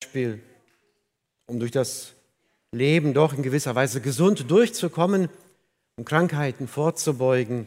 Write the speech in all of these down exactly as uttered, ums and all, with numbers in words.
Beispiel, um durch das Leben doch in gewisser Weise gesund durchzukommen, um Krankheiten vorzubeugen.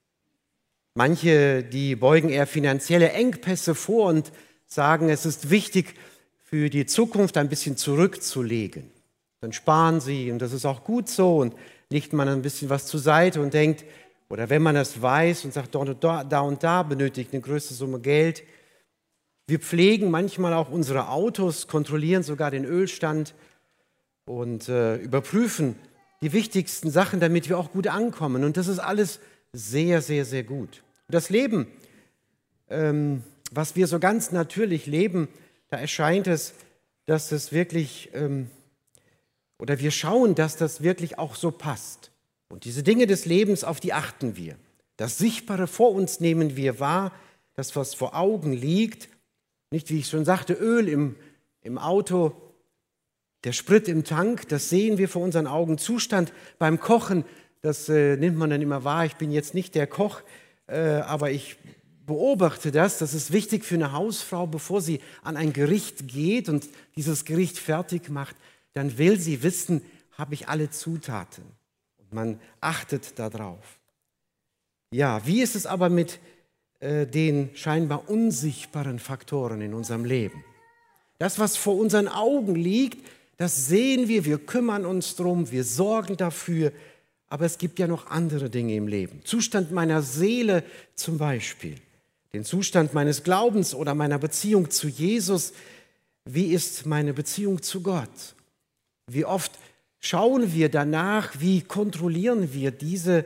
Manche, die beugen eher finanzielle Engpässe vor und sagen, es ist wichtig, für die Zukunft ein bisschen zurückzulegen. Dann sparen sie und das ist auch gut so und legt man ein bisschen was zur Seite und denkt, oder wenn man das weiß und sagt, da und da benötigt eine größere Summe Geld. Wir pflegen manchmal auch unsere Autos, kontrollieren sogar den Ölstand und äh, überprüfen die wichtigsten Sachen, damit wir auch gut ankommen. Und das ist alles sehr, sehr, sehr gut. Und das Leben, ähm, was wir so ganz natürlich leben, da erscheint es, dass es wirklich, ähm, oder wir schauen, dass das wirklich auch so passt. Und diese Dinge des Lebens, auf die achten wir. Das Sichtbare vor uns nehmen wir wahr, das, was vor Augen liegt. Nicht, wie ich schon sagte, Öl im, im Auto, der Sprit im Tank, das sehen wir vor unseren Augen. Zustand beim Kochen, das äh, nimmt man dann immer wahr. Ich bin jetzt nicht der Koch, äh, aber ich beobachte das. Das ist wichtig für eine Hausfrau, bevor sie an ein Gericht geht und dieses Gericht fertig macht, dann will sie wissen, habe ich alle Zutaten. Und man achtet darauf. Ja, wie ist es aber mit äh, den scheinbar unsichtbaren Faktoren in unserem Leben? Das, was vor unseren Augen liegt, das sehen wir, wir kümmern uns drum, wir sorgen dafür, aber es gibt ja noch andere Dinge im Leben. Zustand meiner Seele zum Beispiel, den Zustand meines Glaubens oder meiner Beziehung zu Jesus. Wie ist meine Beziehung zu Gott? Wie oft schauen wir danach, wie kontrollieren wir diese,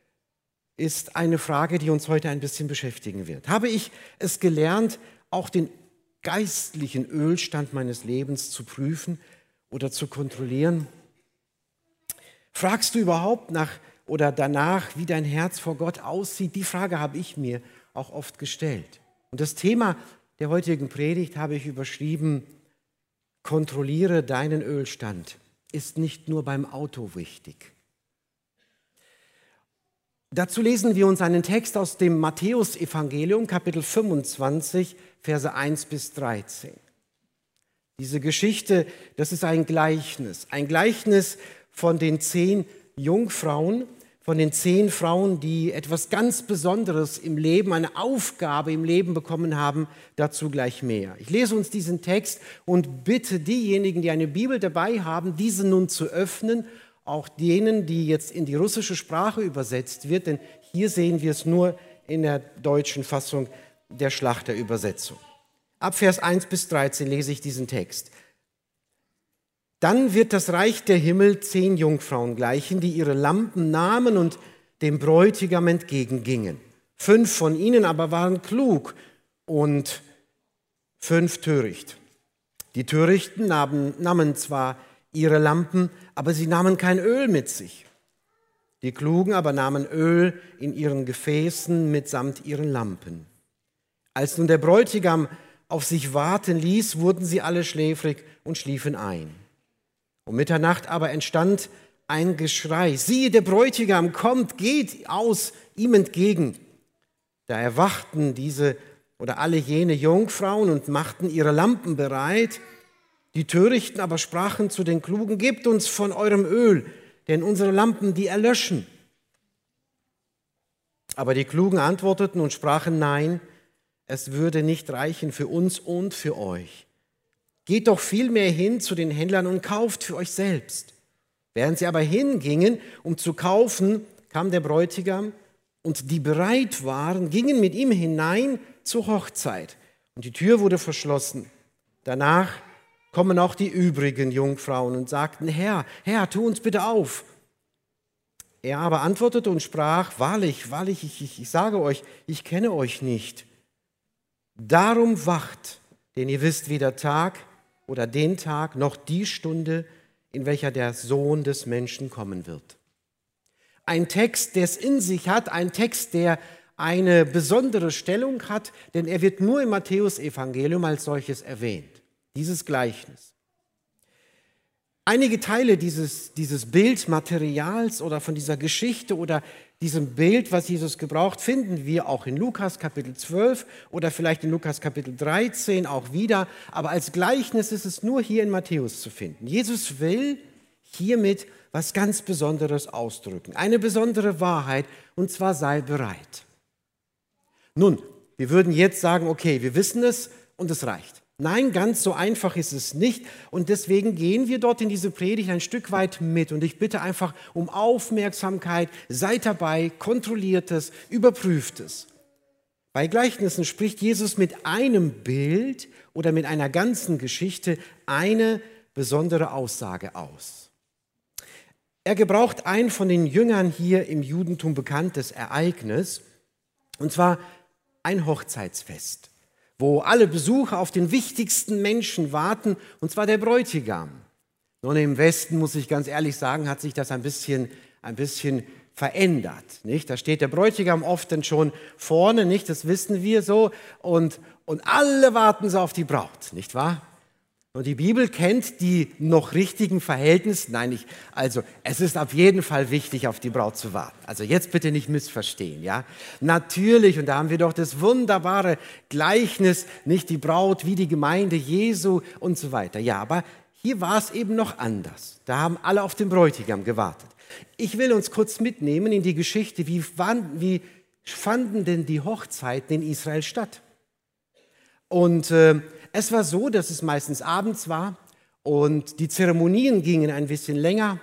ist eine Frage, die uns heute ein bisschen beschäftigen wird. Habe ich es gelernt, auch den geistlichen Ölstand meines Lebens zu prüfen oder zu kontrollieren? Fragst du überhaupt nach oder danach, wie dein Herz vor Gott aussieht? Die Frage habe ich mir auch oft gestellt. Und das Thema der heutigen Predigt habe ich überschrieben: Kontrolliere deinen Ölstand. Ist nicht nur beim Auto wichtig. Dazu lesen wir uns einen Text aus dem Matthäusevangelium, Kapitel fünfundzwanzig, Verse eins bis dreizehn. Diese Geschichte, das ist ein Gleichnis. Ein Gleichnis von den zehn Jungfrauen, von den zehn Frauen, die etwas ganz Besonderes im Leben, eine Aufgabe im Leben bekommen haben. Dazu gleich mehr. Ich lese uns diesen Text und bitte diejenigen, die eine Bibel dabei haben, diese nun zu öffnen, auch denen, die jetzt in die russische Sprache übersetzt wird, denn hier sehen wir es nur in der deutschen Fassung der Schlachterübersetzung. Ab Vers eins bis dreizehn lese ich diesen Text. Dann wird das Reich der Himmel zehn Jungfrauen gleichen, die ihre Lampen nahmen und dem Bräutigam entgegengingen. Fünf von ihnen aber waren klug und fünf töricht. Die Törichten nahmen, nahmen zwar ihre Lampen, aber sie nahmen kein Öl mit sich. Die Klugen aber nahmen Öl in ihren Gefäßen mitsamt ihren Lampen. Als nun der Bräutigam auf sich warten ließ, wurden sie alle schläfrig und schliefen ein. Um Mitternacht aber entstand ein Geschrei: Siehe, der Bräutigam kommt, geht aus ihm entgegen. Da erwachten diese oder alle jene Jungfrauen und machten ihre Lampen bereit. Die Törichten aber sprachen zu den Klugen: Gebt uns von eurem Öl, denn unsere Lampen, die erlöschen. Aber die Klugen antworteten und sprachen: Nein, es würde nicht reichen für uns und für euch. Geht doch vielmehr hin zu den Händlern und kauft für euch selbst. Während sie aber hingingen, um zu kaufen, kam der Bräutigam, und die bereit waren, gingen mit ihm hinein zur Hochzeit. Und die Tür wurde verschlossen. Danach kommen auch die übrigen Jungfrauen und sagten: Herr, Herr, tu uns bitte auf. Er aber antwortete und sprach: Wahrlich, wahrlich, ich, ich, ich sage euch, ich kenne euch nicht. Darum wacht, denn ihr wisst weder Tag oder den Tag noch die Stunde, in welcher der Sohn des Menschen kommen wird. Ein Text, der es in sich hat, ein Text, der eine besondere Stellung hat, denn er wird nur im Matthäusevangelium als solches erwähnt, dieses Gleichnis. Einige Teile dieses, dieses Bildmaterials oder von dieser Geschichte oder diesem Bild, was Jesus gebraucht, finden wir auch in Lukas Kapitel zwölf oder vielleicht in Lukas Kapitel dreizehn auch wieder. Aber als Gleichnis ist es nur hier in Matthäus zu finden. Jesus will hiermit was ganz Besonderes ausdrücken. Eine besondere Wahrheit, und zwar sei bereit. Nun, wir würden jetzt sagen, okay, wir wissen es und es reicht. Nein, ganz so einfach ist es nicht. Und deswegen gehen wir dort in diese Predigt ein Stück weit mit. Und ich bitte einfach um Aufmerksamkeit. Seid dabei, kontrolliert es, überprüft es. Bei Gleichnissen spricht Jesus mit einem Bild oder mit einer ganzen Geschichte eine besondere Aussage aus. Er gebraucht ein von den Jüngern hier im Judentum bekanntes Ereignis, und zwar ein Hochzeitsfest, wo alle Besucher auf den wichtigsten Menschen warten, und zwar der Bräutigam. Nun, im Westen, muss ich ganz ehrlich sagen, hat sich das ein bisschen, ein bisschen verändert. Nicht? Da steht der Bräutigam oft dann schon vorne, nicht? Das wissen wir so, und, und alle warten so auf die Braut, nicht wahr? Und die Bibel kennt die noch richtigen Verhältnisse. Nein, ich, also es ist auf jeden Fall wichtig, auf die Braut zu warten. Also jetzt bitte nicht missverstehen, ja. Natürlich, und da haben wir doch das wunderbare Gleichnis, nicht die Braut wie die Gemeinde Jesu und so weiter. Ja, aber hier war es eben noch anders. Da haben alle auf den Bräutigam gewartet. Ich will uns kurz mitnehmen in die Geschichte, wie, wann, wie fanden denn die Hochzeiten in Israel statt? Und äh, es war so, dass es meistens abends war und die Zeremonien gingen ein bisschen länger.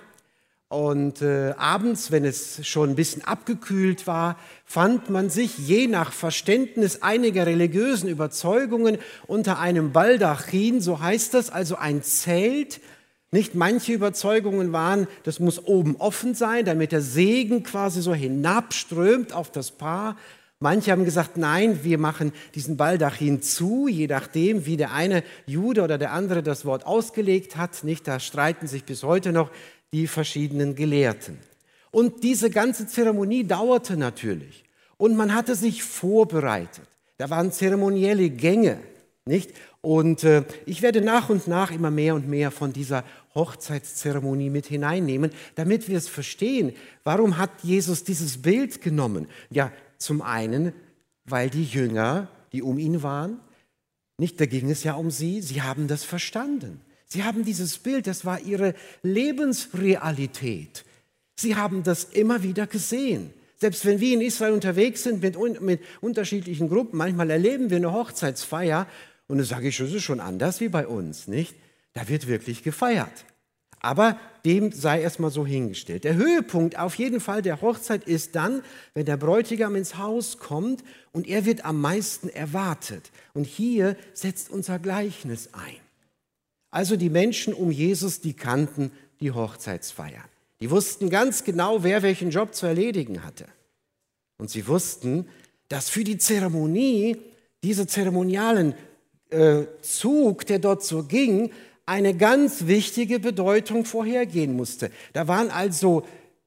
Und äh, abends, wenn es schon ein bisschen abgekühlt war, fand man sich je nach Verständnis einiger religiösen Überzeugungen unter einem Baldachin, so heißt das, also ein Zelt. Nicht manche Überzeugungen waren, das muss oben offen sein, damit der Segen quasi so hinabströmt auf das Paar. Manche haben gesagt, nein, wir machen diesen Baldachin zu, je nachdem, wie der eine Jude oder der andere das Wort ausgelegt hat. Nicht, da streiten sich bis heute noch die verschiedenen Gelehrten. Und diese ganze Zeremonie dauerte natürlich. Und man hatte sich vorbereitet. Da waren zeremonielle Gänge, nicht? Und äh, ich werde nach und nach immer mehr und mehr von dieser Hochzeitszeremonie mit hineinnehmen, damit wir es verstehen. Warum hat Jesus dieses Bild genommen? Ja, zum einen, weil die Jünger, die um ihn waren, nicht, da ging es ja um sie, sie haben das verstanden. Sie haben dieses Bild, das war ihre Lebensrealität. Sie haben das immer wieder gesehen. Selbst wenn wir in Israel unterwegs sind mit, mit unterschiedlichen Gruppen, manchmal erleben wir eine Hochzeitsfeier und da sage ich, das ist schon anders wie bei uns, nicht? Da wird wirklich gefeiert. Aber dem sei erstmal so hingestellt. Der Höhepunkt auf jeden Fall der Hochzeit ist dann, wenn der Bräutigam ins Haus kommt und er wird am meisten erwartet. Und hier setzt unser Gleichnis ein. Also die Menschen um Jesus, die kannten die Hochzeitsfeier. Die wussten ganz genau, wer welchen Job zu erledigen hatte. Und sie wussten, dass für die Zeremonie, diese zeremonialen äh, Zug, der dort so ging, eine ganz wichtige Bedeutung vorhergehen musste. Da waren also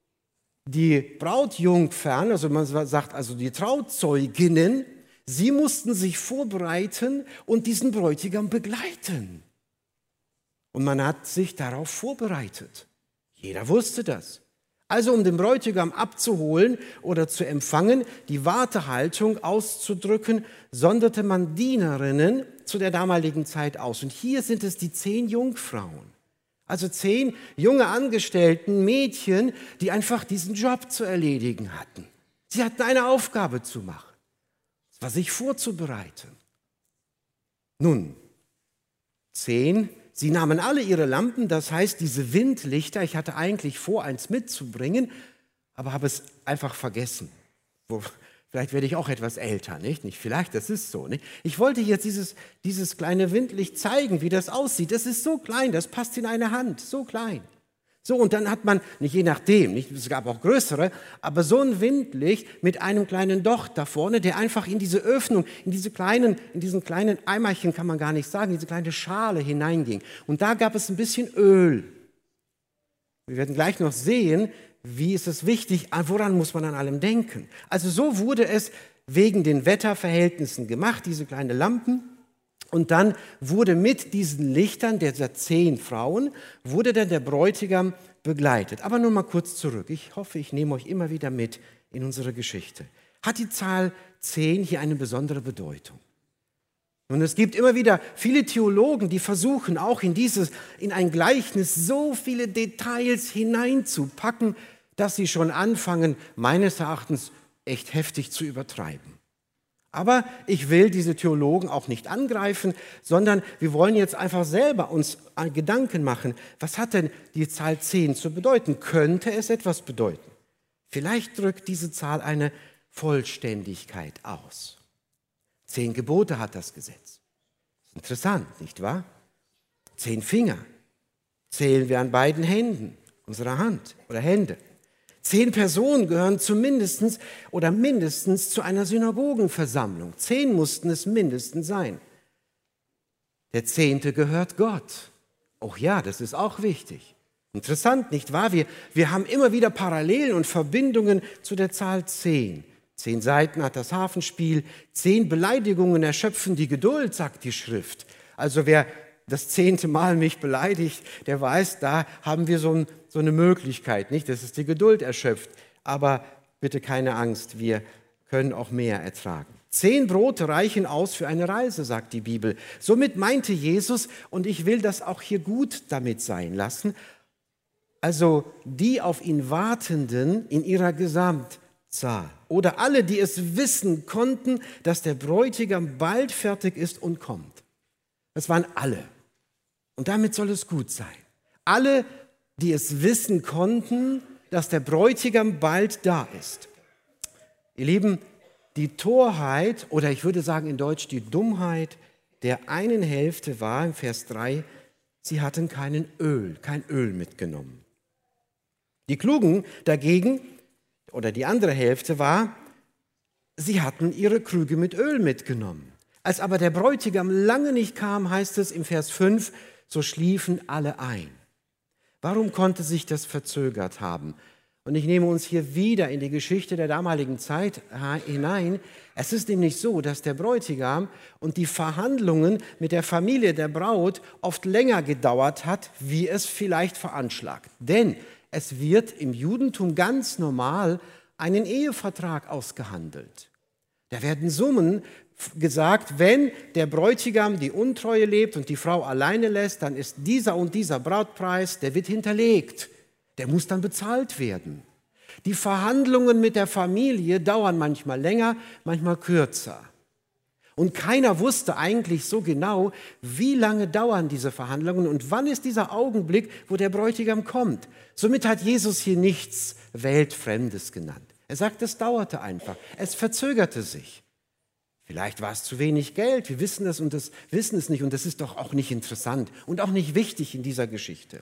die Brautjungfern, also man sagt also die Trauzeuginnen, sie mussten sich vorbereiten und diesen Bräutigam begleiten. Und man hat sich darauf vorbereitet. Jeder wusste das. Also um den Bräutigam abzuholen oder zu empfangen, die Wartehaltung auszudrücken, sonderte man Dienerinnen zu der damaligen Zeit aus. Und hier sind es die zehn Jungfrauen. Also zehn junge Angestellten, Mädchen, die einfach diesen Job zu erledigen hatten. Sie hatten eine Aufgabe zu machen. Es war sich vorzubereiten. Nun, zehn Sie nahmen alle ihre Lampen, das heißt diese Windlichter. Ich hatte eigentlich vor, eins mitzubringen, aber habe es einfach vergessen. Wo, vielleicht werde ich auch etwas älter, nicht? nicht vielleicht, das ist so. Nicht? Ich wollte jetzt dieses, dieses kleine Windlicht zeigen, wie das aussieht. Das ist so klein, das passt in eine Hand, so klein. So, und dann hat man, nicht je nachdem, nicht, es gab auch größere, aber so ein Windlicht mit einem kleinen Docht da vorne, der einfach in diese Öffnung, in diese kleinen, in diesen kleinen Eimerchen kann man gar nicht sagen, diese kleine Schale hineinging. Und da gab es ein bisschen Öl. Wir werden gleich noch sehen, wie ist es wichtig, woran muss man an allem denken. Also so wurde es wegen den Wetterverhältnissen gemacht, diese kleinen Lampen. Und dann wurde mit diesen Lichtern dieser zehn Frauen, wurde dann der Bräutigam begleitet. Aber nur mal kurz zurück. Ich hoffe, ich nehme euch immer wieder mit in unserer Geschichte, hat die Zahl zehn hier eine besondere Bedeutung. Und es gibt immer wieder viele Theologen, die versuchen, auch in dieses, in ein Gleichnis so viele Details hineinzupacken, dass sie schon anfangen, meines Erachtens echt heftig zu übertreiben. Aber ich will diese Theologen auch nicht angreifen, sondern wir wollen jetzt einfach selber uns Gedanken machen, was hat denn die Zahl zehn zu bedeuten? Könnte es etwas bedeuten? Vielleicht drückt diese Zahl eine Vollständigkeit aus. Zehn Gebote hat das Gesetz. Interessant, nicht wahr? Zehn Finger zählen wir an beiden Händen unserer Hand oder Hände. Zehn Personen gehören zumindest oder mindestens zu einer Synagogenversammlung. Zehn mussten es mindestens sein. Der Zehnte gehört Gott. Oh ja, das ist auch wichtig. Interessant, nicht wahr? Wir, wir haben immer wieder Parallelen und Verbindungen zu der Zahl zehn. Zehn Seiten hat das Harfenspiel, zehn Beleidigungen erschöpfen die Geduld, sagt die Schrift. Also wer das zehnte Mal mich beleidigt, der weiß, da haben wir so, ein, so eine Möglichkeit, nicht, dass es die Geduld erschöpft. Aber bitte keine Angst, wir können auch mehr ertragen. Zehn Brote reichen aus für eine Reise, sagt die Bibel. Somit meinte Jesus, und ich will das auch hier gut damit sein lassen, also die auf ihn Wartenden in ihrer Gesamtheit, oder alle, die es wissen konnten, dass der Bräutigam bald fertig ist und kommt. Das waren alle. Und damit soll es gut sein. Alle, die es wissen konnten, dass der Bräutigam bald da ist. Ihr Lieben, die Torheit, oder ich würde sagen in Deutsch die Dummheit der einen Hälfte war, im Vers drei, sie hatten keinen Öl, kein Öl mitgenommen. Die Klugen dagegen, oder die andere Hälfte war, sie hatten ihre Krüge mit Öl mitgenommen. Als aber der Bräutigam lange nicht kam, heißt es im Vers fünf, so schliefen alle ein. Warum konnte sich das verzögert haben? Und ich nehme uns hier wieder in die Geschichte der damaligen Zeit hinein. Es ist nämlich so, dass der Bräutigam und die Verhandlungen mit der Familie der Braut oft länger gedauert hat, wie es vielleicht veranschlagt. Denn es wird im Judentum ganz normal einen Ehevertrag ausgehandelt. Da werden Summen gesagt, wenn der Bräutigam die Untreue lebt und die Frau alleine lässt, dann ist dieser und dieser Brautpreis, der wird hinterlegt. Der muss dann bezahlt werden. Die Verhandlungen mit der Familie dauern manchmal länger, manchmal kürzer. Und keiner wusste eigentlich so genau, wie lange dauern diese Verhandlungen und wann ist dieser Augenblick, wo der Bräutigam kommt. Somit hat Jesus hier nichts Weltfremdes genannt. Er sagt, es dauerte einfach, es verzögerte sich. Vielleicht war es zu wenig Geld, wir wissen das und das wissen es nicht und das ist doch auch nicht interessant und auch nicht wichtig in dieser Geschichte.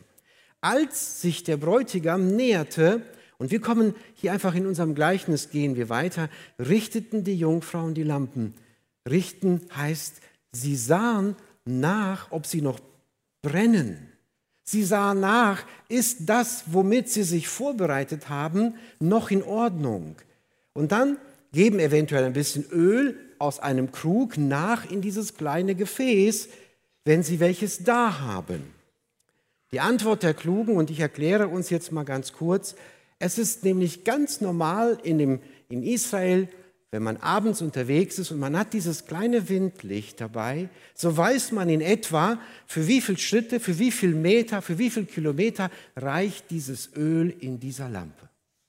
Als sich der Bräutigam näherte, und wir kommen hier einfach in unserem Gleichnis, gehen wir weiter, richteten die Jungfrauen die Lampen. Richten heißt, sie sahen nach, ob sie noch brennen. Sie sahen nach, ist das, womit sie sich vorbereitet haben, noch in Ordnung? Und dann geben eventuell ein bisschen Öl aus einem Krug nach in dieses kleine Gefäß, wenn sie welches da haben. Die Antwort der Klugen, und ich erkläre uns jetzt mal ganz kurz, es ist nämlich ganz normal in, dem, in Israel, wenn man abends unterwegs ist und man hat dieses kleine Windlicht dabei, so weiß man in etwa, für wie viele Schritte, für wie viele Meter, für wie viele Kilometer reicht dieses Öl in dieser Lampe.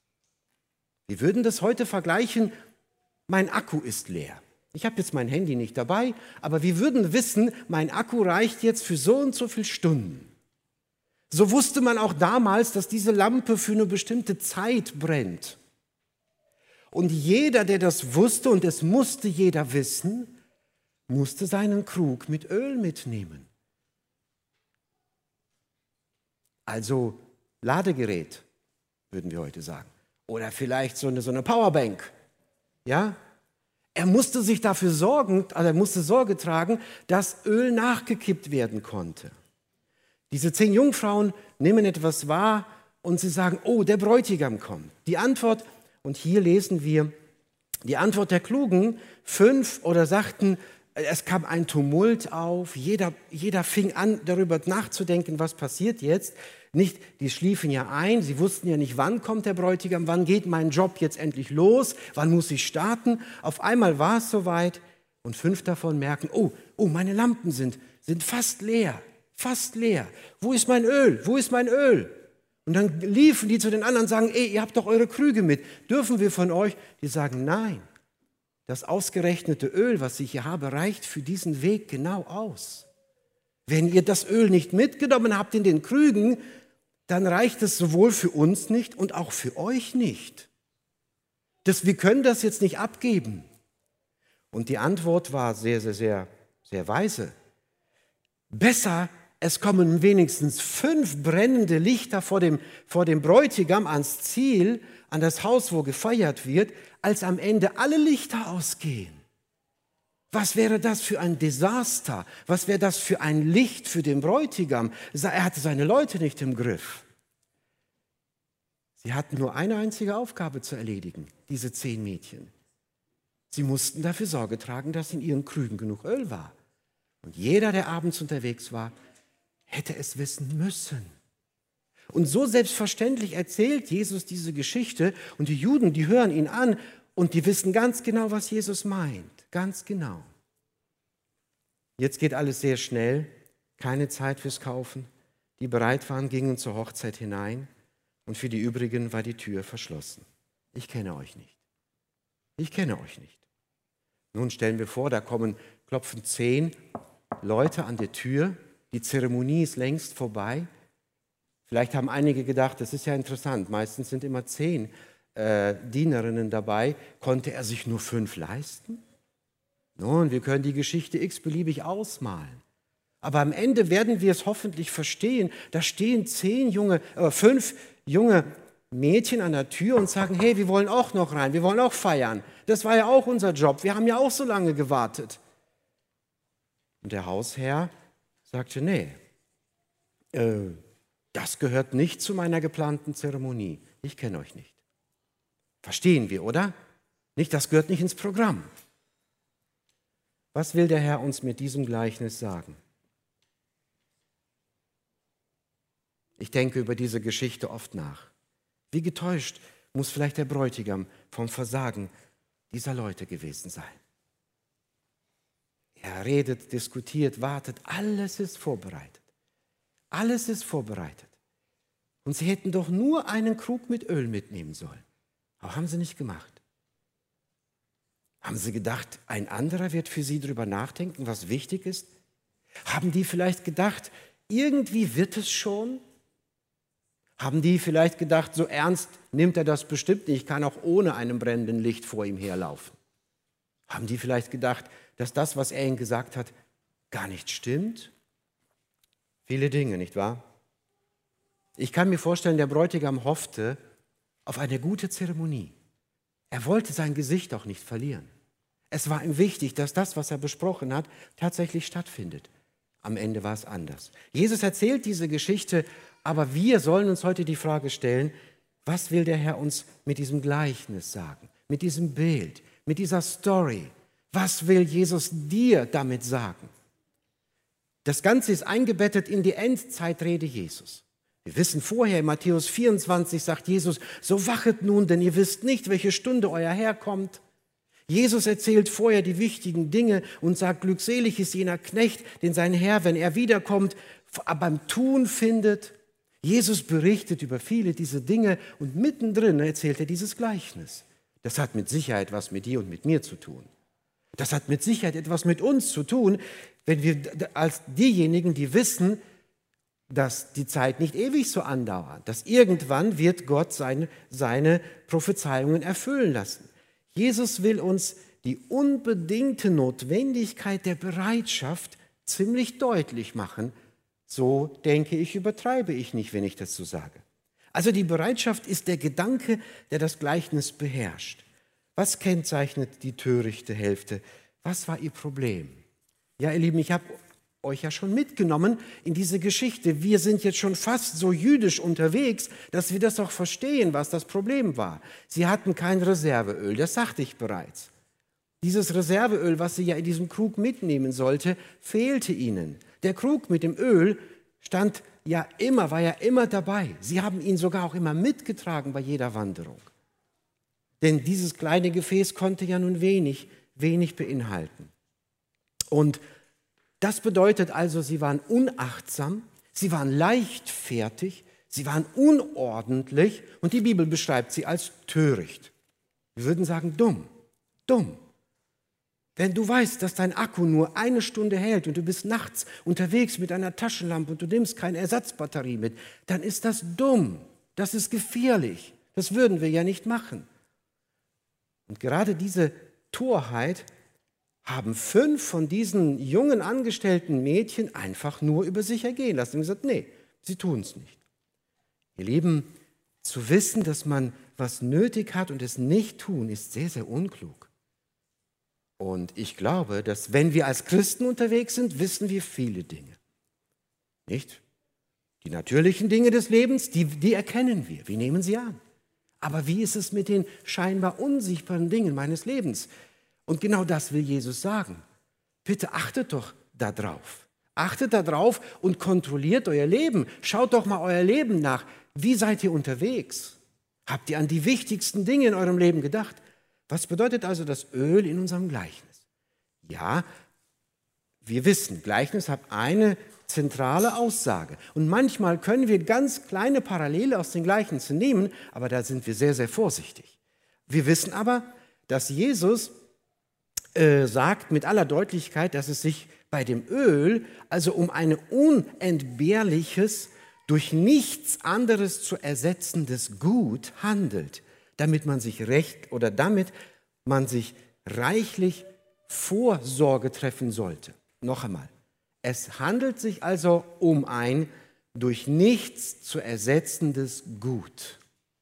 Wir würden das heute vergleichen, mein Akku ist leer. Ich habe jetzt mein Handy nicht dabei, aber wir würden wissen, mein Akku reicht jetzt für so und so viele Stunden. So wusste man auch damals, dass diese Lampe für eine bestimmte Zeit brennt. Und jeder, der das wusste, und es musste jeder wissen, musste seinen Krug mit Öl mitnehmen. Also Ladegerät, würden wir heute sagen. Oder vielleicht so eine, so eine Powerbank. Ja? Er musste sich dafür sorgen, also er musste Sorge tragen, dass Öl nachgekippt werden konnte. Diese zehn Jungfrauen nehmen etwas wahr und sie sagen, oh, der Bräutigam kommt. Die Antwort, und hier lesen wir, die Antwort der Klugen, fünf oder sagten, Es kam ein Tumult auf, jeder, jeder fing an, darüber nachzudenken, was passiert jetzt. Nicht, die schliefen ja ein, sie wussten ja nicht, wann kommt der Bräutigam, wann geht mein Job jetzt endlich los, wann muss ich starten. Auf einmal war es soweit und fünf davon merken, oh, oh, meine Lampen sind, sind fast leer, fast leer. Wo ist mein Öl? Wo ist mein Öl? Und dann liefen die zu den anderen und sagen, ey, ihr habt doch eure Krüge mit, dürfen wir von euch? Die sagen, nein. Das ausgerechnete Öl, was ich hier habe, reicht für diesen Weg genau aus. Wenn ihr das Öl nicht mitgenommen habt in den Krügen, dann reicht es sowohl für uns nicht und auch für euch nicht. Das, wir können das jetzt nicht abgeben. Und die Antwort war sehr, sehr, sehr, sehr weise. Besser, es kommen wenigstens fünf brennende Lichter vor dem, vor dem Bräutigam ans Ziel, an das Haus, wo gefeiert wird, als am Ende alle Lichter ausgehen. Was wäre das für ein Desaster? Was wäre das für ein Licht für den Bräutigam? Er hatte seine Leute nicht im Griff. Sie hatten nur eine einzige Aufgabe zu erledigen, diese zehn Mädchen. Sie mussten dafür Sorge tragen, dass in ihren Krügen genug Öl war. Und jeder, der abends unterwegs war, hätte es wissen müssen. Und so selbstverständlich erzählt Jesus diese Geschichte und die Juden, die hören ihn an und die wissen ganz genau, was Jesus meint. Ganz genau. Jetzt geht alles sehr schnell, keine Zeit fürs Kaufen. Die bereit waren, gingen zur Hochzeit hinein und für die übrigen war die Tür verschlossen. Ich kenne euch nicht. Ich kenne euch nicht. Nun stellen wir vor, da kommen, klopfen zehn Leute an der Tür, die Zeremonie ist längst vorbei. Vielleicht haben einige gedacht, das ist ja interessant, meistens sind immer zehn äh, Dienerinnen dabei. Konnte er sich nur fünf leisten? Nun, wir können die Geschichte x-beliebig ausmalen. Aber am Ende werden wir es hoffentlich verstehen. Da stehen zehn junge, äh, fünf junge Mädchen an der Tür und sagen, hey, wir wollen auch noch rein, wir wollen auch feiern. Das war ja auch unser Job, wir haben ja auch so lange gewartet. Und der Hausherr sagte, nee, äh, das gehört nicht zu meiner geplanten Zeremonie. Ich kenne euch nicht. Verstehen wir, oder? Nicht, das gehört nicht ins Programm. Was will der Herr uns mit diesem Gleichnis sagen? Ich denke über diese Geschichte oft nach. Wie getäuscht muss vielleicht der Bräutigam vom Versagen dieser Leute gewesen sein. Er redet, diskutiert, wartet, alles ist vorbereitet. Alles ist vorbereitet. Und sie hätten doch nur einen Krug mit Öl mitnehmen sollen. Aber haben sie nicht gemacht. Haben sie gedacht, ein anderer wird für sie darüber nachdenken, was wichtig ist? Haben die vielleicht gedacht, irgendwie wird es schon? Haben die vielleicht gedacht, so ernst nimmt er das bestimmt nicht, ich kann auch ohne einem brennenden Licht vor ihm herlaufen? Haben die vielleicht gedacht, dass das, was er ihnen gesagt hat, gar nicht stimmt? Viele Dinge, nicht wahr? Ich kann mir vorstellen, der Bräutigam hoffte auf eine gute Zeremonie. Er wollte sein Gesicht auch nicht verlieren. Es war ihm wichtig, dass das, was er besprochen hat, tatsächlich stattfindet. Am Ende war es anders. Jesus erzählt diese Geschichte, aber wir sollen uns heute die Frage stellen, was will der Herr uns mit diesem Gleichnis sagen, mit diesem Bild, mit dieser Story? Was will Jesus dir damit sagen? Das Ganze ist eingebettet in die Endzeitrede Jesus. Wir wissen vorher, in Matthäus vierundzwanzig sagt Jesus, so wachet nun, denn ihr wisst nicht, welche Stunde euer Herr kommt. Jesus erzählt vorher die wichtigen Dinge und sagt, glückselig ist jener Knecht, den sein Herr, wenn er wiederkommt, beim Tun findet. Jesus berichtet über viele dieser Dinge und mittendrin erzählt er dieses Gleichnis. Das hat mit Sicherheit was mit dir und mit mir zu tun. Das hat mit Sicherheit etwas mit uns zu tun, wenn wir als diejenigen, die wissen, dass die Zeit nicht ewig so andauert, dass irgendwann wird Gott seine, seine Prophezeiungen erfüllen lassen. Jesus will uns die unbedingte Notwendigkeit der Bereitschaft ziemlich deutlich machen. So denke ich, übertreibe ich nicht, wenn ich das so sage. Also die Bereitschaft ist der Gedanke, der das Gleichnis beherrscht. Was kennzeichnet die törichte Hälfte? Was war ihr Problem? Ja, ihr Lieben, ich habe euch ja schon mitgenommen in diese Geschichte. Wir sind jetzt schon fast so jüdisch unterwegs, dass wir das auch verstehen, was das Problem war. Sie hatten kein Reserveöl, das sagte ich bereits. Dieses Reserveöl, was sie ja in diesem Krug mitnehmen sollte, fehlte ihnen. Der Krug mit dem Öl stand ja immer, war ja immer dabei. Sie haben ihn sogar auch immer mitgetragen bei jeder Wanderung. Denn dieses kleine Gefäß konnte ja nun wenig, wenig beinhalten. Und das bedeutet also, sie waren unachtsam, sie waren leichtfertig, sie waren unordentlich und die Bibel beschreibt sie als töricht. Wir würden sagen dumm, dumm. Wenn du weißt, dass dein Akku nur eine Stunde hält und du bist nachts unterwegs mit einer Taschenlampe und du nimmst keine Ersatzbatterie mit, dann ist das dumm, das ist gefährlich. Das würden wir ja nicht machen. Und gerade diese Torheit haben fünf von diesen jungen angestellten Mädchen einfach nur über sich ergehen lassen und gesagt, nee, sie tun es nicht. Ihr Lieben, zu wissen, dass man was nötig hat und es nicht tun, ist sehr, sehr unklug. Und ich glaube, dass wenn wir als Christen unterwegs sind, wissen wir viele Dinge. Nicht? Die natürlichen Dinge des Lebens, die, die erkennen wir, wir nehmen sie an. Aber wie ist es mit den scheinbar unsichtbaren Dingen meines Lebens? Und genau das will Jesus sagen. Bitte achtet doch darauf. Achtet darauf und kontrolliert euer Leben. Schaut doch mal euer Leben nach. Wie seid ihr unterwegs? Habt ihr an die wichtigsten Dinge in eurem Leben gedacht? Was bedeutet also das Öl in unserem Gleichnis? Ja, wir wissen, Gleichnis hat eine zentrale Aussage. Und manchmal können wir ganz kleine Parallele aus den Gleichnissen nehmen, aber da sind wir sehr, sehr vorsichtig. Wir wissen aber, dass Jesus äh, sagt mit aller Deutlichkeit, dass es sich bei dem Öl also um ein unentbehrliches, durch nichts anderes zu ersetzendes Gut handelt, damit man sich recht oder damit man sich reichlich Vorsorge treffen sollte. Noch einmal, es handelt sich also um ein durch nichts zu ersetzendes Gut.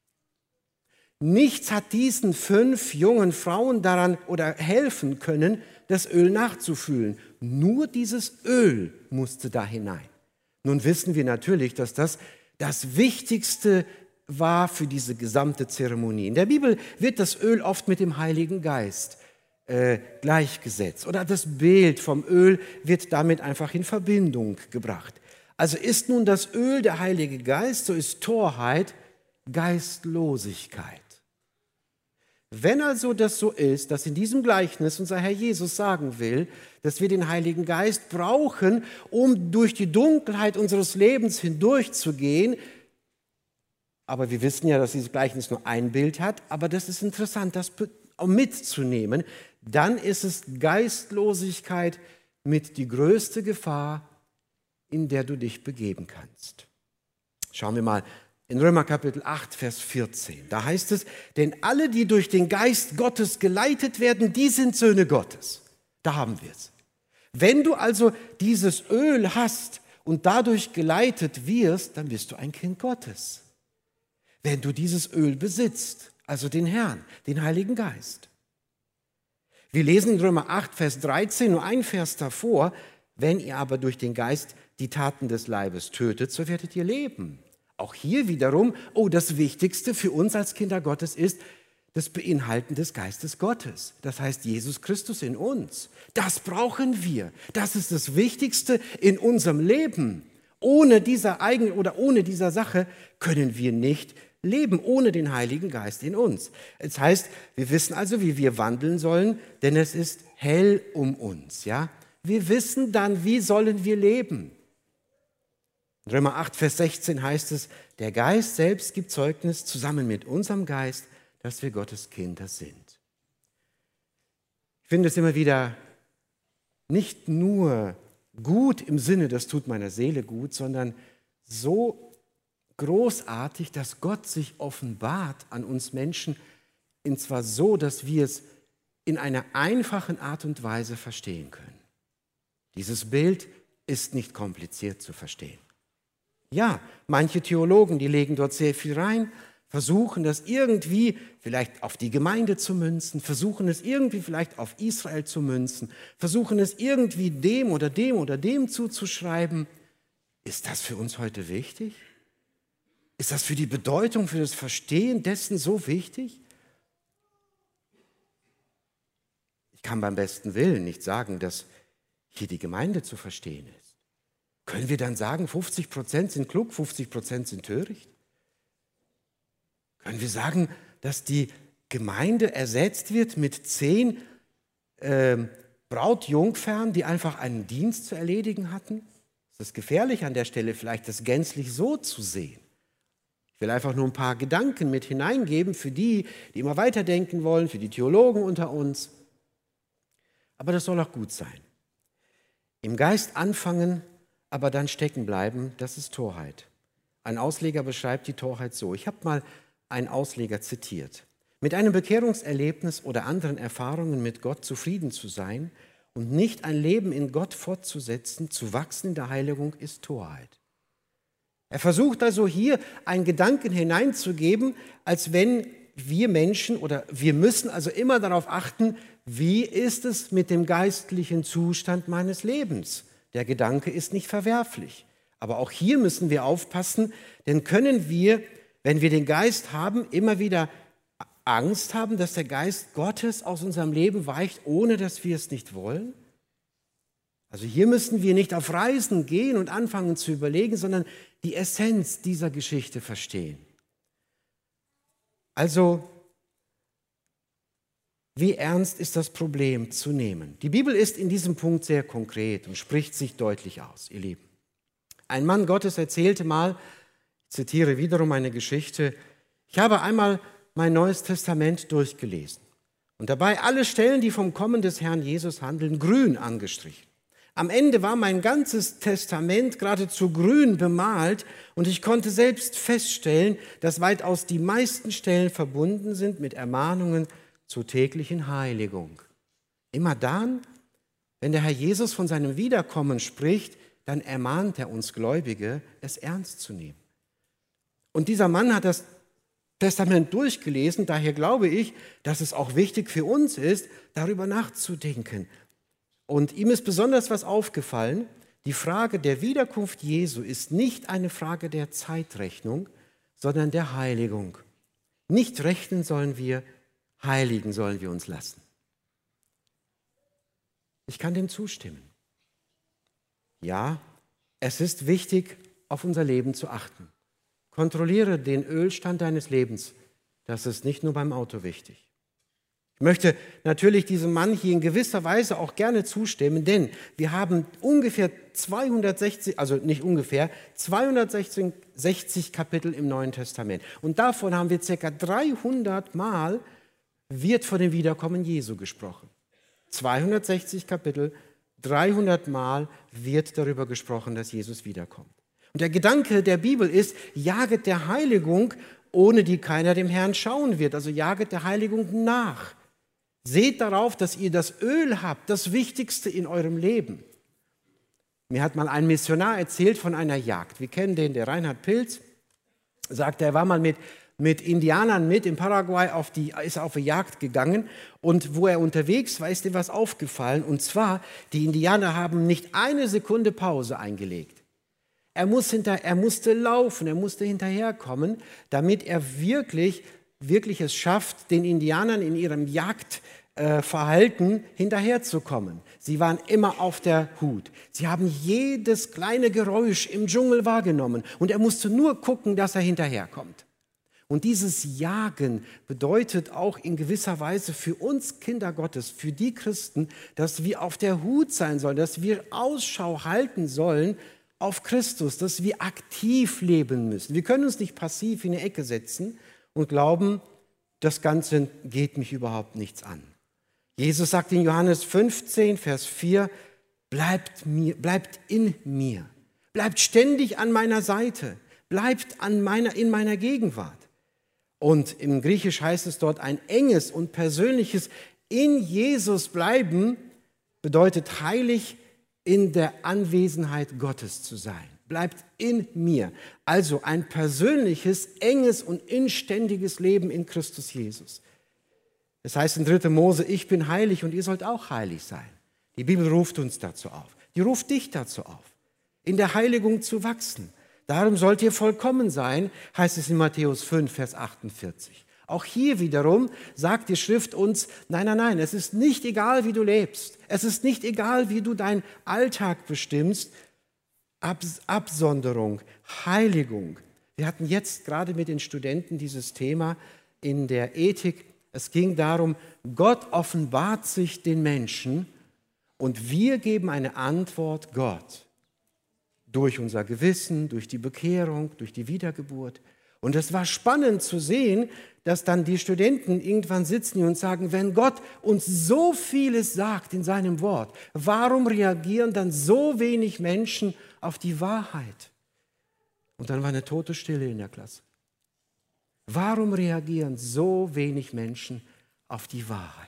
Nichts hat diesen fünf jungen Frauen daran oder helfen können, das Öl nachzufüllen. Nur dieses Öl musste da hinein. Nun wissen wir natürlich, dass das das Wichtigste war für diese gesamte Zeremonie. In der Bibel wird das Öl oft mit dem Heiligen Geist äh, gleichgesetzt oder das Bild vom Öl wird damit einfach in Verbindung gebracht. Also ist nun das Öl der Heilige Geist, so ist Torheit Geistlosigkeit. Wenn also das so ist, dass in diesem Gleichnis unser Herr Jesus sagen will, dass wir den Heiligen Geist brauchen, um durch die Dunkelheit unseres Lebens hindurchzugehen, aber wir wissen ja, dass dieses Gleichnis nur ein Bild hat, aber das ist interessant, das mitzunehmen, dann ist es Geistlosigkeit mit die größte Gefahr, in der du dich begeben kannst. Schauen wir mal in Römer Kapitel acht, Vers vierzehn. Da heißt es, denn alle, die durch den Geist Gottes geleitet werden, die sind Söhne Gottes. Da haben wir es. Wenn du also dieses Öl hast und dadurch geleitet wirst, dann bist du ein Kind Gottes. Wenn du dieses Öl besitzt, also den Herrn, den Heiligen Geist. Wir lesen in Römer acht, Vers dreizehn, nur ein Vers davor, wenn ihr aber durch den Geist die Taten des Leibes tötet, so werdet ihr leben. Auch hier wiederum, oh, das Wichtigste für uns als Kinder Gottes ist das Beinhalten des Geistes Gottes. Das heißt, Jesus Christus in uns. Das brauchen wir. Das ist das Wichtigste in unserem Leben. Ohne dieser eigenen oder ohne dieser Sache können wir nicht leben, ohne den Heiligen Geist in uns. Das heißt, wir wissen also, wie wir wandeln sollen, denn es ist hell um uns. Ja? Wir wissen dann, wie sollen wir leben. In Römer acht, Vers sechzehn heißt es, der Geist selbst gibt Zeugnis zusammen mit unserem Geist, dass wir Gottes Kinder sind. Ich finde es immer wieder nicht nur gut im Sinne, das tut meiner Seele gut, sondern so großartig, dass Gott sich offenbart an uns Menschen, und zwar so, dass wir es in einer einfachen Art und Weise verstehen können. Dieses Bild ist nicht kompliziert zu verstehen. Ja, manche Theologen, die legen dort sehr viel rein, versuchen das irgendwie vielleicht auf die Gemeinde zu münzen, versuchen es irgendwie vielleicht auf Israel zu münzen, versuchen es irgendwie dem oder dem oder dem zuzuschreiben. Ist das für uns heute wichtig? Ist das für die Bedeutung, für das Verstehen dessen so wichtig? Ich kann beim besten Willen nicht sagen, dass hier die Gemeinde zu verstehen ist. Können wir dann sagen, fünfzig Prozent sind klug, fünfzig Prozent sind töricht? Können wir sagen, dass die Gemeinde ersetzt wird mit zehn äh, Brautjungfern, die einfach einen Dienst zu erledigen hatten? Es ist gefährlich an der Stelle vielleicht, das gänzlich so zu sehen. Ich will einfach nur ein paar Gedanken mit hineingeben für die, die immer weiterdenken wollen, für die Theologen unter uns. Aber das soll auch gut sein. Im Geist anfangen, aber dann stecken bleiben, das ist Torheit. Ein Ausleger beschreibt die Torheit so. Ich habe mal einen Ausleger zitiert. Mit einem Bekehrungserlebnis oder anderen Erfahrungen mit Gott zufrieden zu sein und nicht ein Leben in Gott fortzusetzen, zu wachsen in der Heiligung, ist Torheit. Er versucht also hier einen Gedanken hineinzugeben, als wenn wir Menschen oder wir müssen also immer darauf achten, wie ist es mit dem geistlichen Zustand meines Lebens? Der Gedanke ist nicht verwerflich. Aber auch hier müssen wir aufpassen, denn können wir, wenn wir den Geist haben, immer wieder Angst haben, dass der Geist Gottes aus unserem Leben weicht, ohne dass wir es nicht wollen? Also hier müssen wir nicht auf Reisen gehen und anfangen zu überlegen, sondern die Essenz dieser Geschichte verstehen. Also, wie ernst ist das Problem zu nehmen? Die Bibel ist in diesem Punkt sehr konkret und spricht sich deutlich aus, ihr Lieben. Ein Mann Gottes erzählte mal, ich zitiere wiederum eine Geschichte, ich habe einmal mein Neues Testament durchgelesen und dabei alle Stellen, die vom Kommen des Herrn Jesus handeln, grün angestrichen. Am Ende war mein ganzes Testament geradezu grün bemalt und ich konnte selbst feststellen, dass weitaus die meisten Stellen verbunden sind mit Ermahnungen zur täglichen Heiligung. Immer dann, wenn der Herr Jesus von seinem Wiederkommen spricht, dann ermahnt er uns Gläubige, es ernst zu nehmen. Und dieser Mann hat das Testament durchgelesen, daher glaube ich, dass es auch wichtig für uns ist, darüber nachzudenken. Und ihm ist besonders was aufgefallen, die Frage der Wiederkunft Jesu ist nicht eine Frage der Zeitrechnung, sondern der Heiligung. Nicht rechnen sollen wir, heiligen sollen wir uns lassen. Ich kann dem zustimmen. Ja, es ist wichtig, auf unser Leben zu achten. Kontrolliere den Ölstand deines Lebens. Das ist nicht nur beim Auto wichtig. Ich möchte natürlich diesem Mann hier in gewisser Weise auch gerne zustimmen, denn wir haben ungefähr zweihundertsechzig, also nicht ungefähr, zweihundertsechzig Kapitel im Neuen Testament. Und davon haben wir ca. dreihundert Mal wird von dem Wiederkommen Jesu gesprochen. zweihundertsechzig Kapitel, dreihundert Mal wird darüber gesprochen, dass Jesus wiederkommt. Und der Gedanke der Bibel ist, jaget der Heiligung, ohne die keiner dem Herrn schauen wird. Also jaget der Heiligung nach. Seht darauf, dass ihr das Öl habt, das Wichtigste in eurem Leben. Mir hat mal ein Missionar erzählt von einer Jagd. Wir kennen den, der Reinhard Pilz. Sagt, er war mal mit, mit Indianern mit in Paraguay, auf die, ist auf eine Jagd gegangen. Und wo er unterwegs war, ist ihm was aufgefallen. Und zwar, die Indianer haben nicht eine Sekunde Pause eingelegt. Er, muss hinter, er musste laufen, er musste hinterherkommen, damit er wirklich, wirklich es schafft, den Indianern in ihrem Jagdverhalten äh, hinterherzukommen. Sie waren immer auf der Hut. Sie haben jedes kleine Geräusch im Dschungel wahrgenommen und er musste nur gucken, dass er hinterherkommt. Und dieses Jagen bedeutet auch in gewisser Weise für uns Kinder Gottes, für die Christen, dass wir auf der Hut sein sollen, dass wir Ausschau halten sollen auf Christus, dass wir aktiv leben müssen. Wir können uns nicht passiv in eine Ecke setzen und glauben, das Ganze geht mich überhaupt nichts an. Jesus sagt in Johannes fünfzehn, Vers vier, bleibt, mir, bleibt in mir, bleibt ständig an meiner Seite, bleibt an meiner, in meiner Gegenwart. Und im Griechisch heißt es dort, ein enges und persönliches in Jesus bleiben bedeutet heilig in der Anwesenheit Gottes zu sein. Bleibt in mir. Also ein persönliches, enges und inständiges Leben in Christus Jesus. Das heißt in dritter Mose, ich bin heilig und ihr sollt auch heilig sein. Die Bibel ruft uns dazu auf. Die ruft dich dazu auf, in der Heiligung zu wachsen. Darum sollt ihr vollkommen sein, heißt es in Matthäus fünf, Vers achtundvierzig. Auch hier wiederum sagt die Schrift uns, nein, nein, nein, es ist nicht egal, wie du lebst. Es ist nicht egal, wie du deinen Alltag bestimmst. Abs- Absonderung, Heiligung. Wir hatten jetzt gerade mit den Studenten dieses Thema in der Ethik. Es ging darum, Gott offenbart sich den Menschen und wir geben eine Antwort Gott. Durch unser Gewissen, durch die Bekehrung, durch die Wiedergeburt. Und es war spannend zu sehen, dass dann die Studenten irgendwann sitzen und sagen, wenn Gott uns so vieles sagt in seinem Wort, warum reagieren dann so wenig Menschen auf die Wahrheit? Und dann war eine tote Stille in der Klasse. Warum reagieren so wenig Menschen auf die Wahrheit?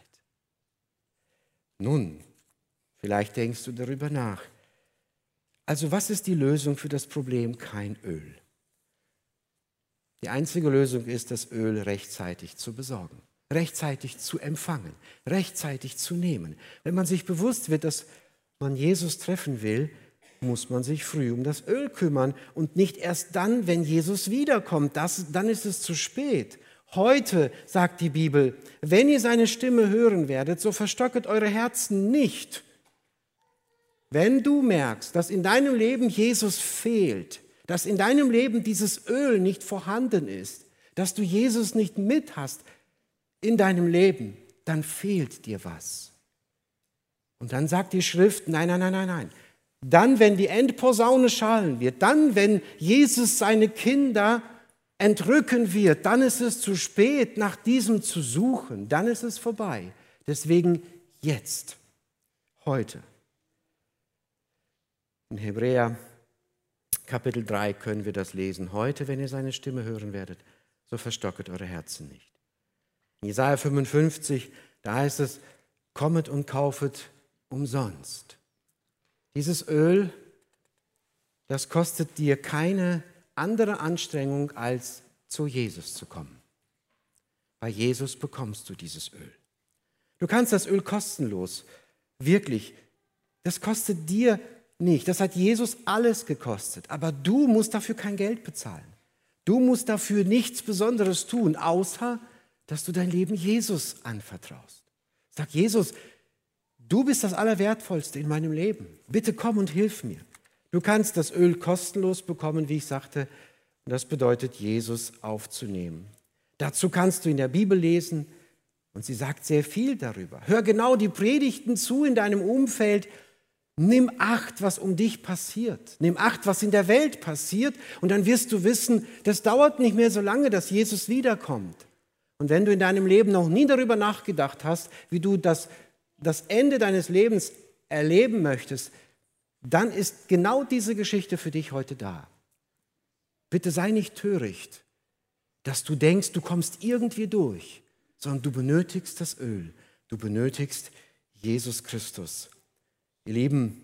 Nun, vielleicht denkst du darüber nach. Also was ist die Lösung für das Problem kein Öl? Die einzige Lösung ist, das Öl rechtzeitig zu besorgen, rechtzeitig zu empfangen, rechtzeitig zu nehmen. Wenn man sich bewusst wird, dass man Jesus treffen will, muss man sich früh um das Öl kümmern und nicht erst dann, wenn Jesus wiederkommt. Das, dann ist es zu spät. Heute, sagt die Bibel, wenn ihr seine Stimme hören werdet, so verstocket eure Herzen nicht. Wenn du merkst, dass in deinem Leben Jesus fehlt, dass in deinem Leben dieses Öl nicht vorhanden ist, dass du Jesus nicht mit hast in deinem Leben, dann fehlt dir was. Und dann sagt die Schrift, nein, nein, nein, nein, nein. Dann, wenn die Endposaune schallen wird, dann, wenn Jesus seine Kinder entrücken wird, dann ist es zu spät, nach diesem zu suchen. Dann ist es vorbei. Deswegen jetzt, heute. In Hebräer Kapitel drei können wir das lesen. Heute, wenn ihr seine Stimme hören werdet, so verstocket eure Herzen nicht. In Jesaja fünfundfünfzig, da heißt es, kommet und kaufet umsonst. Dieses Öl, das kostet dir keine andere Anstrengung, als zu Jesus zu kommen. Bei Jesus bekommst du dieses Öl. Du kannst das Öl kostenlos, wirklich, das kostet dir nicht. Das hat Jesus alles gekostet. Aber du musst dafür kein Geld bezahlen. Du musst dafür nichts Besonderes tun, außer dass du dein Leben Jesus anvertraust. Sag, Jesus, du bist das Allerwertvollste in meinem Leben. Bitte komm und hilf mir. Du kannst das Öl kostenlos bekommen, wie ich sagte. Und das bedeutet, Jesus aufzunehmen. Dazu kannst du in der Bibel lesen. Und sie sagt sehr viel darüber. Hör genau die Predigten zu in deinem Umfeld. Nimm Acht, was um dich passiert. Nimm Acht, was in der Welt passiert. Und dann wirst du wissen, das dauert nicht mehr so lange, dass Jesus wiederkommt. Und wenn du in deinem Leben noch nie darüber nachgedacht hast, wie du das, das Ende deines Lebens erleben möchtest, dann ist genau diese Geschichte für dich heute da. Bitte sei nicht töricht, dass du denkst, du kommst irgendwie durch, sondern du benötigst das Öl. Du benötigst Jesus Christus. Ihr Lieben,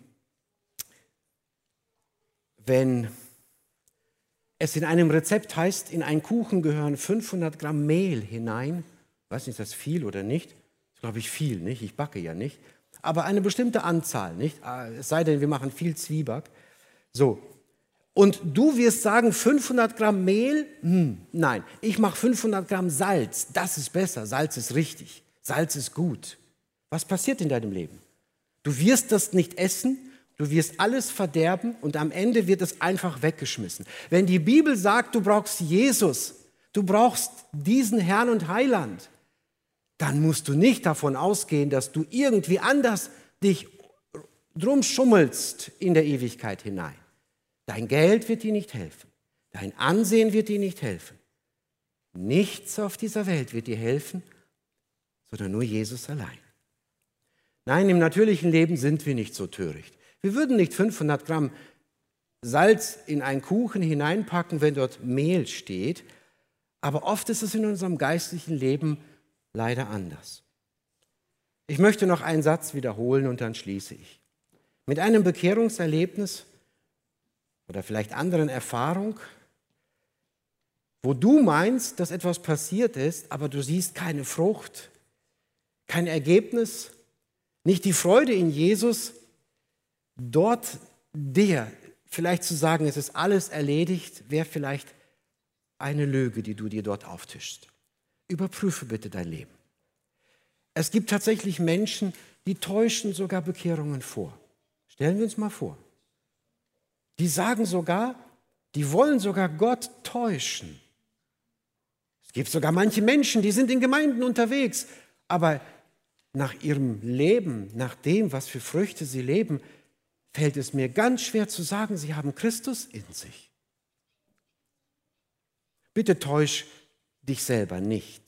wenn es in einem Rezept heißt, in einen Kuchen gehören fünfhundert Gramm Mehl hinein, ich weiß nicht, ist das viel oder nicht? Das ist, glaube ich, viel, nicht? Ich backe ja nicht. Aber eine bestimmte Anzahl, nicht? Es sei denn, wir machen viel Zwieback. So. Und du wirst sagen, fünfhundert Gramm Mehl? Hm, nein, ich mache fünfhundert Gramm Salz. Das ist besser. Salz ist richtig. Salz ist gut. Was passiert in deinem Leben? Du wirst das nicht essen, du wirst alles verderben und am Ende wird es einfach weggeschmissen. Wenn die Bibel sagt, du brauchst Jesus, du brauchst diesen Herrn und Heiland, dann musst du nicht davon ausgehen, dass du irgendwie anders dich drum schummelst in der Ewigkeit hinein. Dein Geld wird dir nicht helfen, dein Ansehen wird dir nicht helfen. Nichts auf dieser Welt wird dir helfen, sondern nur Jesus allein. Nein, im natürlichen Leben sind wir nicht so töricht. Wir würden nicht fünfhundert Gramm Salz in einen Kuchen hineinpacken, wenn dort Mehl steht. Aber oft ist es in unserem geistlichen Leben leider anders. Ich möchte noch einen Satz wiederholen und dann schließe ich. Mit einem Bekehrungserlebnis oder vielleicht anderen Erfahrung, wo du meinst, dass etwas passiert ist, aber du siehst keine Frucht, kein Ergebnis, nicht die Freude in Jesus, dort dir vielleicht zu sagen, es ist alles erledigt, wäre vielleicht eine Lüge, die du dir dort auftischst. Überprüfe bitte dein Leben. Es gibt tatsächlich Menschen, die täuschen sogar Bekehrungen vor. Stellen wir uns mal vor. Die sagen sogar, die wollen sogar Gott täuschen. Es gibt sogar manche Menschen, die sind in Gemeinden unterwegs, aber nach ihrem Leben, nach dem, was für Früchte sie leben, fällt es mir ganz schwer zu sagen, sie haben Christus in sich. Bitte täusch dich selber nicht.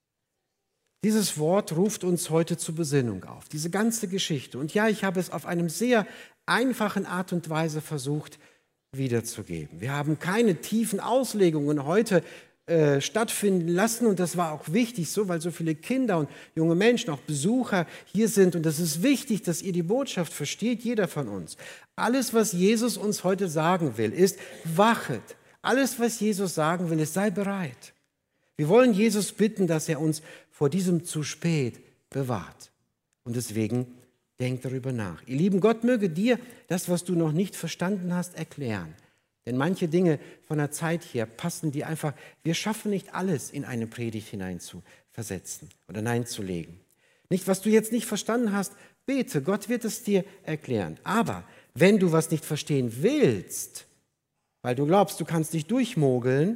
Dieses Wort ruft uns heute zur Besinnung auf, diese ganze Geschichte. Und ja, ich habe es auf einem sehr einfachen Art und Weise versucht wiederzugeben. Wir haben keine tiefen Auslegungen heute äh, stattfinden lassen und das war auch wichtig so, weil so viele Kinder und junge Menschen, auch Besucher hier sind und es ist wichtig, dass ihr die Botschaft versteht, jeder von uns. Alles, was Jesus uns heute sagen will, ist, wachet. Alles, was Jesus sagen will, ist, sei bereit. Wir wollen Jesus bitten, dass er uns vor diesem zu spät bewahrt. Und deswegen denk darüber nach. Ihr Lieben, Gott möge dir das, was du noch nicht verstanden hast, erklären. Denn manche Dinge von der Zeit her passen dir einfach, wir schaffen nicht alles in eine Predigt hinein zu versetzen oder hineinzulegen. Nicht, was du jetzt nicht verstanden hast, bete, Gott wird es dir erklären. Aber wenn du was nicht verstehen willst, weil du glaubst, du kannst dich durchmogeln,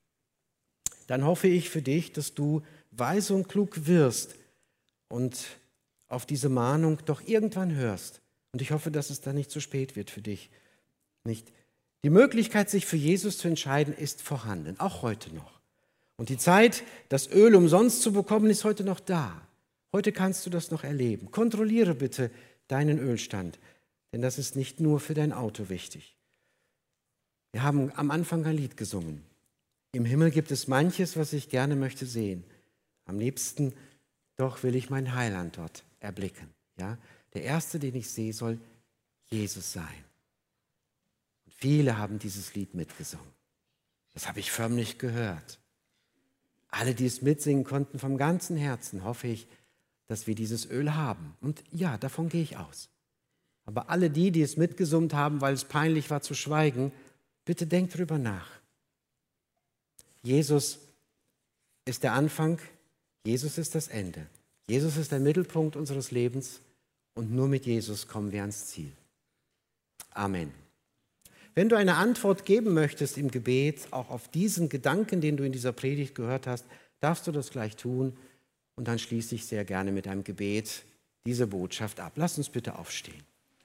dann hoffe ich für dich, dass du weise und klug wirst und auf diese Mahnung doch irgendwann hörst. Und ich hoffe, dass es dann nicht zu spät wird für dich. Nicht? Die Möglichkeit, sich für Jesus zu entscheiden, ist vorhanden, auch heute noch. Und die Zeit, das Öl umsonst zu bekommen, ist heute noch da. Heute kannst du das noch erleben. Kontrolliere bitte deinen Ölstand, denn das ist nicht nur für dein Auto wichtig. Wir haben am Anfang ein Lied gesungen. Im Himmel gibt es manches, was ich gerne möchte sehen. Am liebsten doch will ich meinen Heiland dort erblicken. Ja? Der Erste, den ich sehe, soll Jesus sein. Und viele haben dieses Lied mitgesungen. Das habe ich förmlich gehört. Alle, die es mitsingen konnten, vom ganzen Herzen hoffe ich, dass wir dieses Öl haben. Und ja, davon gehe ich aus. Aber alle die, die es mitgesummt haben, weil es peinlich war zu schweigen, bitte denkt drüber nach. Jesus ist der Anfang, Jesus ist das Ende. Jesus ist der Mittelpunkt unseres Lebens und nur mit Jesus kommen wir ans Ziel. Amen. Wenn du eine Antwort geben möchtest im Gebet, auch auf diesen Gedanken, den du in dieser Predigt gehört hast, darfst du das gleich tun und dann schließe ich sehr gerne mit einem Gebet diese Botschaft ab. Lass uns bitte aufstehen.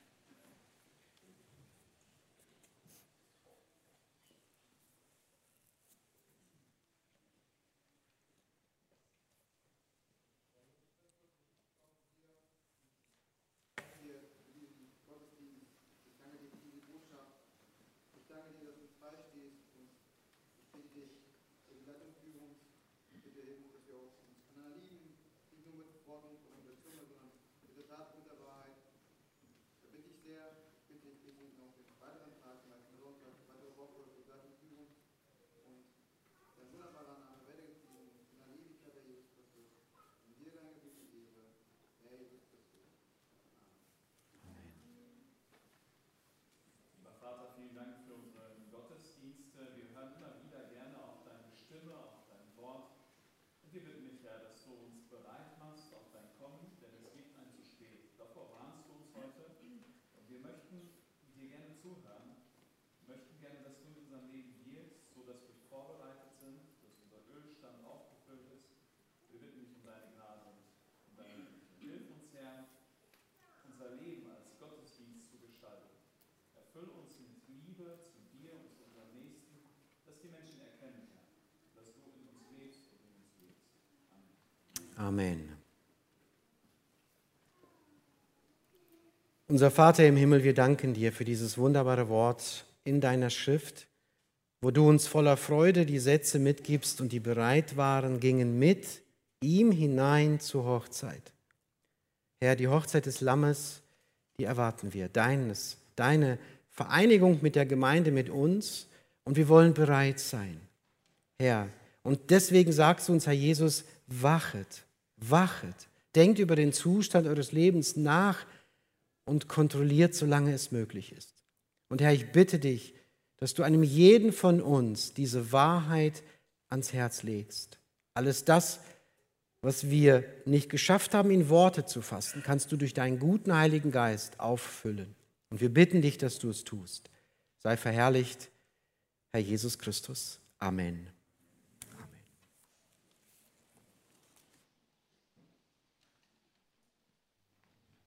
Amen. Unser Vater im Himmel, wir danken dir für dieses wunderbare Wort in deiner Schrift, wo du uns voller Freude die Sätze mitgibst und die bereit waren, gingen mit ihm hinein zur Hochzeit. Herr, die Hochzeit des Lammes, die erwarten wir, deines, deine Vereinigung mit der Gemeinde, mit uns, und wir wollen bereit sein, Herr. Und deswegen sagst du uns, Herr Jesus, wachet, wachet, denkt über den Zustand eures Lebens nach und kontrolliert, solange es möglich ist. Und Herr, ich bitte dich, dass du einem jeden von uns diese Wahrheit ans Herz legst. Alles das, was wir nicht geschafft haben, in Worte zu fassen, kannst du durch deinen guten Heiligen Geist auffüllen. Und wir bitten dich, dass du es tust. Sei verherrlicht, Herr Jesus Christus. Amen.